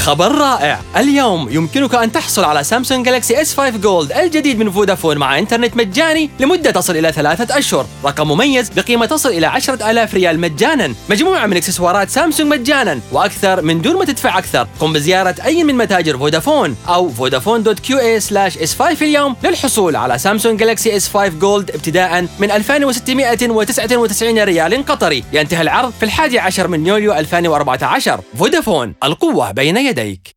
خبر رائع! اليوم يمكنك أن تحصل على سامسونج جالاكسي S5 جولد الجديد من فودافون مع إنترنت مجاني لمدة تصل إلى 3 أشهر، رقم مميز بقيمة تصل إلى 10,000 ريال مجاناً، مجموعة من إكسسوارات سامسونج مجاناً وأكثر من دون ما تدفع أكثر. قم بزيارة أي من متاجر فودافون أو vodafone.qa/S5 اليوم للحصول على سامسونج جالاكسي S5 جولد ابتداءً من 2699 ريال قطري. ينتهي العرض في 11 من يوليو 2014. فودافون، القوة بين يديك.